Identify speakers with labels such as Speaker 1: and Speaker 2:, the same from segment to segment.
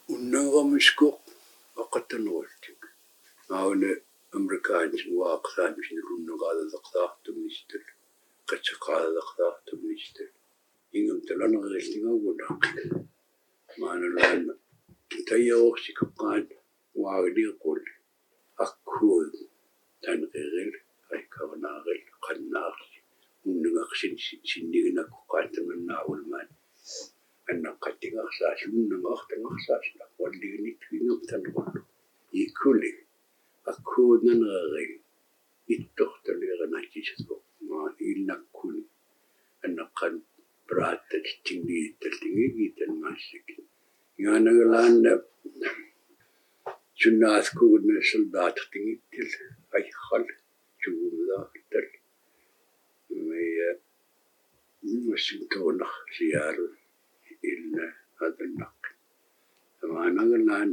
Speaker 1: Unnagamishko aqattanurtik aune amerikaansin waaqsaamsin runnaqaadaqtaartumnistal qatsaqaadaqtaartumnistal ingam talanaqillingagunaqik maanalaan tayyaorsikaqaan waagniiqul akkuun tanqiril aikarnaaril qannaarsi unnangaqsin sinniginakku qaantamannaaulmaan annaqqattingarsaas unnangaartangarsaasna walliginittuingam tanqullu ikuli akkuunnanerering ittortaliqanakissuq maa iinnakkuni annaqqan praattat tingiittaltingigiitanmaassik ngaanagalaanna sunnaaskugunna soldaattingittil ayqal tugumlaartal meya massintuunar siaalu illa adannaq amaanagalaan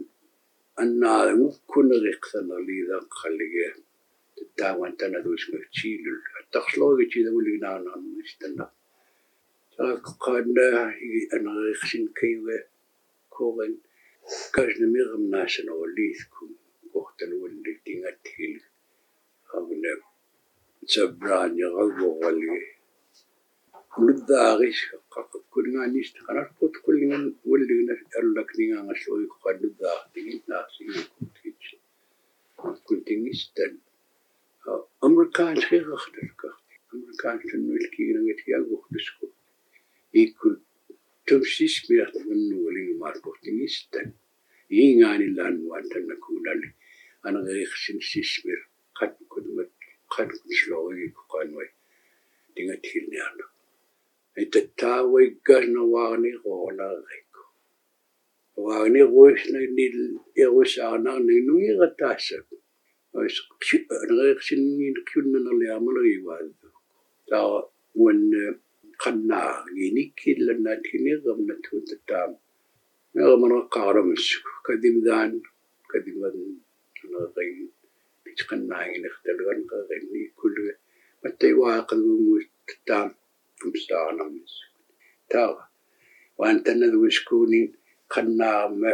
Speaker 1: annaalangukkuneriqsanerliidaqqallige tattaawantanaduusngaktiilul attaqsorgitiidavulinaarnaarnistanna taaqaanna aneriqsin kayuga koren kasnamiqamnaasanerliisku qortaluulliktingattigil avuna sabraaniqaguorali nuddaaris qaqqakkungaanist qanarput qullingan ulligna allakningaangalluiq qannuddaartinginnaarsingakkutgit kuntingistan amerikaanskiqartalkarti amerikaansunnuilkiginagatiagurtusku ikkul tumsismiartangannuulingumaarportingistan iingaanillaan tannakuunalli aneriqsin sismir qatkutumat qatkuslorigikku qaanwai tingatigilniarna itattaawiggasnerwaarniqoorlaarikku waarniruisnanil irusaarnaarninungirataassap aneriqsinniinkiunnanerliarmalerivaaddu taa uanna qannaargiinikkillannaatginiqamnattuun tattaam neermaneqqaarlamassuk kadimdaan anerin pitqannaaginertaluanqerinni kulluga mattaiwaaqaguumuus tattaam umstaarnarmis taa waantannaduiskuunin qannaarma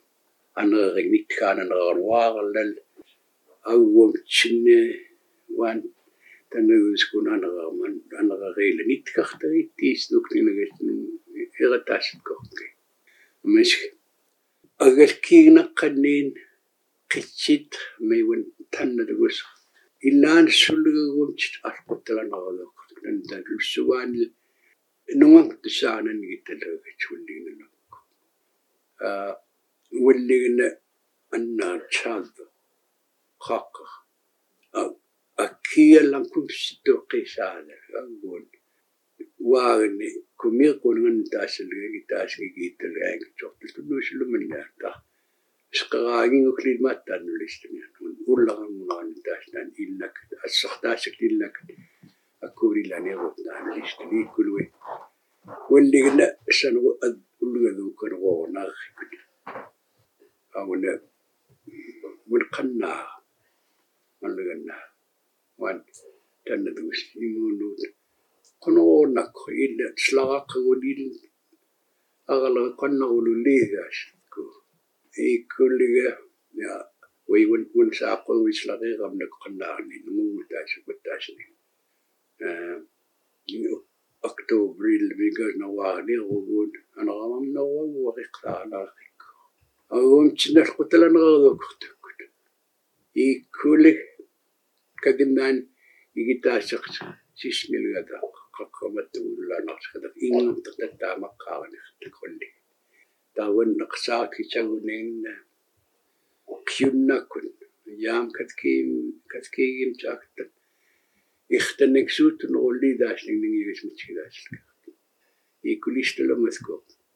Speaker 1: aneringnikkaananerarnuaarlal auwamtsinne waan tannaduiskuunanerarman anerariilanitkartarittiisnukninagatnun irataassatkorti misk agalkiigneqqanniin qitsit meiwan tannadugus illaansulluguumtit arquttalaneraluq tantalussugaanil nungangtussaananigittallergatsulliginanakku ulligna annaatsaadda qaqqar akkiallankumsittoqqisaala agguun waarni kumiiqungan taassalgagitaasgigiittalaangitsortul tunnuusullumannaarta isqeraaginguklimattaannulistamian ullarangunaani taastaan ilnak assartaassak illak akkuulillaaniruutnaanalistamiikkului ulligna saneru ullugaduukkaneruornaarrikut auna mulqannaa mallegannaa waan tannadugus imuunuut qonoornakku illa slaraqqagulil araleqannarululliigaasku ikkulliga ja waiwan saaqqaguislariiqamnak qannaarni numuutaassupattaasni Oktoberil migasnerwaarniruguut aneramamnervaguariqlaarnaarrikku auumtinalqutalaneralukortakkut ikkulik kadimnaan igitaassaq sismilgata qaqqamattugullaanarsikata ingamtertattaamaqqaarniqtakolli taawanneqsaakitsaguninna kiunnakkun yaam katkiigim taaktat ихтаннаксуутунеруллидааснингиgasmitsigaasilka икулисталамаско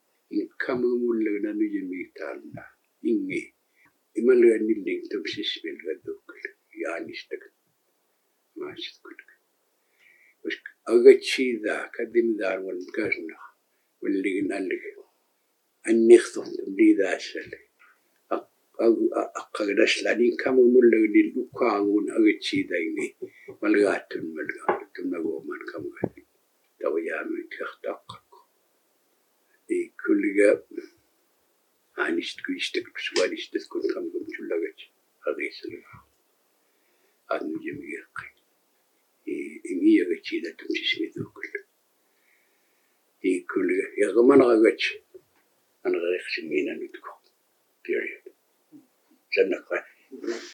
Speaker 1: инкамумуллагнануйимигтаална инги ималуанниллин тупсисмилгадуккул яанистак мааситкул ус агачида кадимдаарван касна уллигиналлиг аннихтортум лидаассал аққагдасланин камумуллагнил уккаагуун агачидаинги малгааттунмалгааттуннагууман камгат тавяамит картааққакку иккулига aanistkuyistak sualistas kun kamgum tullagat arisala annu jamiaqi ingiagachidatum sismidukul ikulu yagamanagaч anarexsimina nutko period sannaqa